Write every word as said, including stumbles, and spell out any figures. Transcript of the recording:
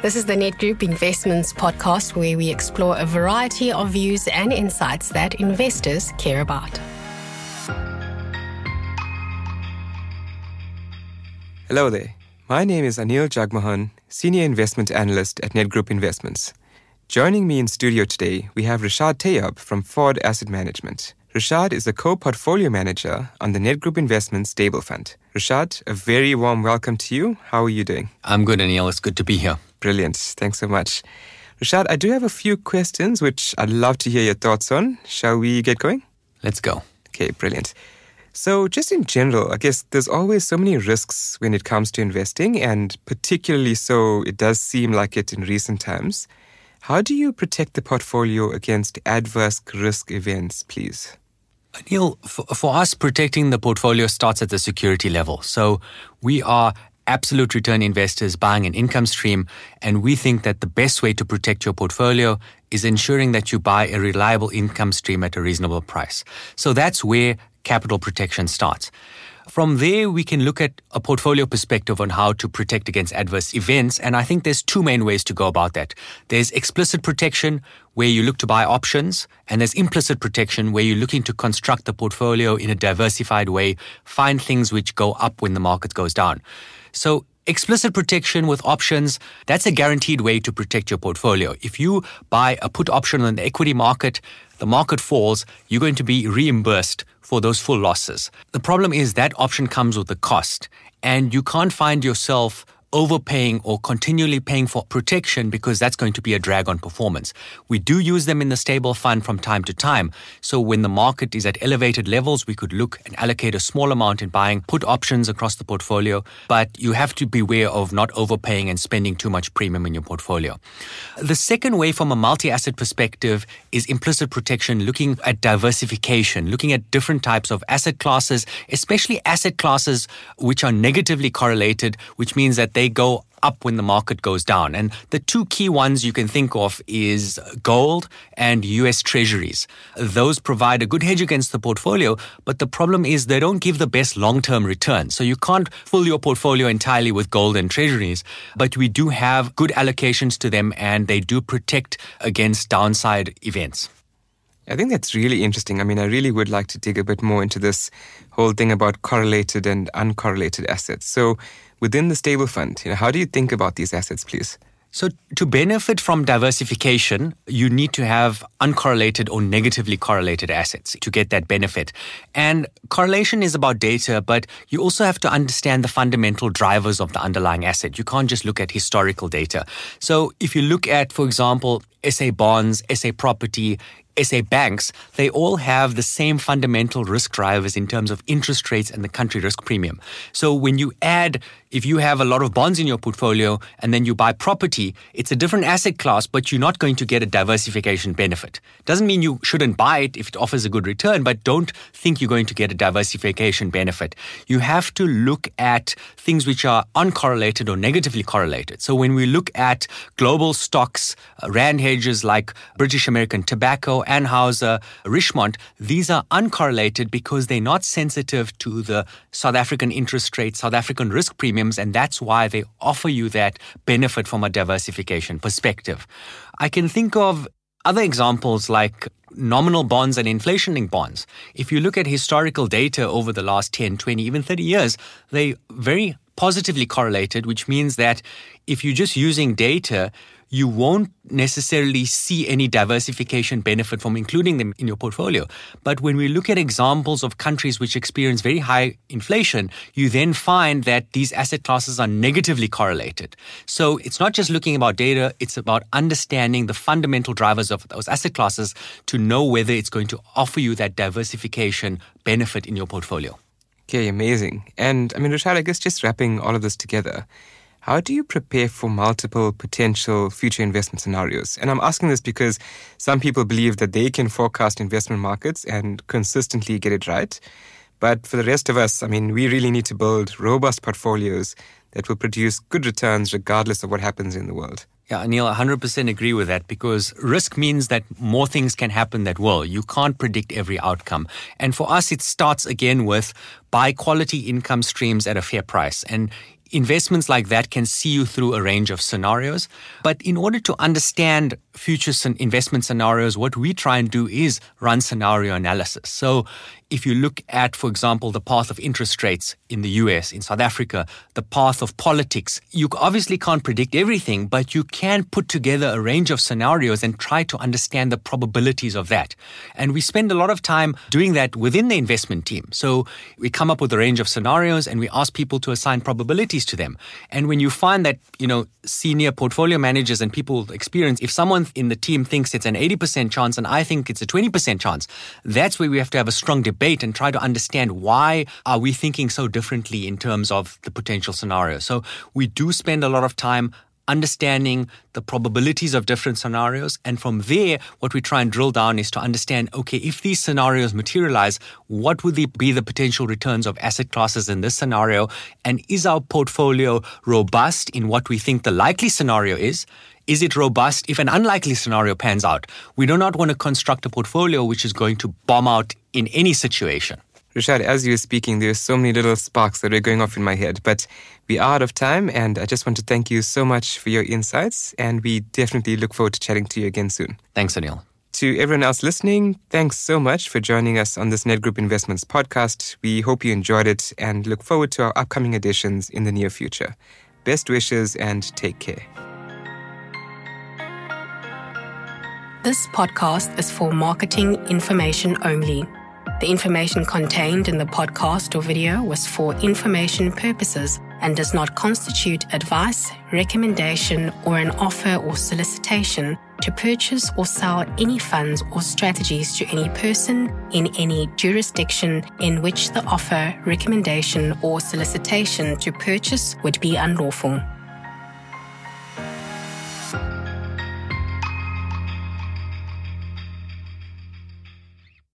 This is the Net Group Investments podcast, where we explore a variety of views and insights that investors care about. Hello there. My name is Anil Jagmohan, Senior Investment Analyst at Net Group Investments. Joining me in studio today, we have Rashad Tayyab from Ford Asset Management. Rashad is a co-portfolio manager on the Net Group Investments Stable Fund. Rashad, a very warm welcome to you. How are you doing? I'm good, Anil. It's good to be here. Brilliant. Thanks so much. Rashad, I do have a few questions which I'd love to hear your thoughts on. Shall we get going? Let's go. Okay, brilliant. So just in general, I guess there's always so many risks when it comes to investing, and particularly so it does seem like it in recent times. How do you protect the portfolio against adverse risk events, please? Anil, for, for us, protecting the portfolio starts at the security level. So we are absolute return investors buying an income stream, and we think that the best way to protect your portfolio is ensuring that you buy a reliable income stream at a reasonable price. So that's where capital protection starts. From there, we can look at a portfolio perspective on how to protect against adverse events, and I think there's two main ways to go about that. There's explicit protection, where you look to buy options, and there's implicit protection, where you're looking to construct the portfolio in a diversified way, find things which go up when the market goes down. So explicit protection with options, that's a guaranteed way to protect your portfolio. If you buy a put option on the equity market, the market falls, you're going to be reimbursed for those full losses. The problem is that option comes with a cost, and you can't find yourself overpaying or continually paying for protection, because that's going to be a drag on performance. We do use them in the stable fund from time to time. So when the market is at elevated levels, we could look and allocate a small amount in buying put options across the portfolio. But you have to beware of not overpaying and spending too much premium in your portfolio. The second way from a multi-asset perspective is implicit protection, looking at diversification, looking at different types of asset classes, especially asset classes which are negatively correlated, which means that they go up when the market goes down. And the two key ones you can think of is gold and U S Treasuries. Those provide a good hedge against the portfolio, but the problem is they don't give the best long-term return. So you can't fill your portfolio entirely with gold and Treasuries, but we do have good allocations to them, and they do protect against downside events. I think that's really interesting. I mean, I really would like to dig a bit more into this whole thing about correlated and uncorrelated assets. So within the stable fund, you know, how do you think about these assets, please? So to benefit from diversification, you need to have uncorrelated or negatively correlated assets to get that benefit. And correlation is about data, but you also have to understand the fundamental drivers of the underlying asset. You can't just look at historical data. So if you look at, for example, S A bonds, S A property, S A banks, they all have the same fundamental risk drivers in terms of interest rates and the country risk premium. So when you add, if you have a lot of bonds in your portfolio and then you buy property, it's a different asset class, but you're not going to get a diversification benefit. Doesn't mean you shouldn't buy it if it offers a good return, but don't think you're going to get a diversification benefit. You have to look at things which are uncorrelated or negatively correlated. So when we look at global stocks, uh, rand hedges like British American Tobacco, Anheuser, Richemont, these are uncorrelated because they're not sensitive to the South African interest rate, South African risk premiums, and that's why they offer you that benefit from a diversification perspective. I can think of other examples like nominal bonds and inflation-linked bonds. If you look at historical data over the last ten, twenty, even thirty years, they very positively correlated, which means that if you're just using data, you won't necessarily see any diversification benefit from including them in your portfolio. But when we look at examples of countries which experience very high inflation, you then find that these asset classes are negatively correlated. So it's not just looking about data, it's about understanding the fundamental drivers of those asset classes to know whether it's going to offer you that diversification benefit in your portfolio. Okay, amazing. And I mean, Rashad, I guess just wrapping all of this together, how do you prepare for multiple potential future investment scenarios? And I'm asking this because some people believe that they can forecast investment markets and consistently get it right. But for the rest of us, I mean, we really need to build robust portfolios that will produce good returns regardless of what happens in the world. Yeah, Anil, I one hundred percent agree with that, because risk means that more things can happen that will. You can't predict every outcome. And for us, it starts again with buy quality income streams at a fair price. And investments like that can see you through a range of scenarios. But in order to understand future investment scenarios, what we try and do is run scenario analysis. So if you look at, for example, the path of interest rates in the U S, in South Africa, the path of politics, you obviously can't predict everything, but you can put together a range of scenarios and try to understand the probabilities of that. And we spend a lot of time doing that within the investment team. So we come up with a range of scenarios and we ask people to assign probabilities to them. And when you find that, you know, senior portfolio managers and people experience, if someone in the team thinks it's an eighty percent chance and I think it's a twenty percent chance, that's where we have to have a strong debate and try to understand why are we thinking so differently in terms of the potential scenario. So we do spend a lot of time understanding the probabilities of different scenarios. And from there, what we try and drill down is to understand, okay, if these scenarios materialize, what would be the potential returns of asset classes in this scenario? And is our portfolio robust in what we think the likely scenario is? Is it robust if an unlikely scenario pans out? We do not want to construct a portfolio which is going to bomb out in any situation. Rishad, as you were speaking, there's so many little sparks that are going off in my head, but we are out of time, and I just want to thank you so much for your insights, and we definitely look forward to chatting to you again soon. Thanks, Anil. To everyone else listening, thanks so much for joining us on this Nedgroup Investments podcast. We hope you enjoyed it and look forward to our upcoming editions in the near future. Best wishes and take care. This podcast is for marketing information only. The information contained in the podcast or video was for information purposes and does not constitute advice, recommendation, or an offer or solicitation to purchase or sell any funds or strategies to any person in any jurisdiction in which the offer, recommendation, or solicitation to purchase would be unlawful.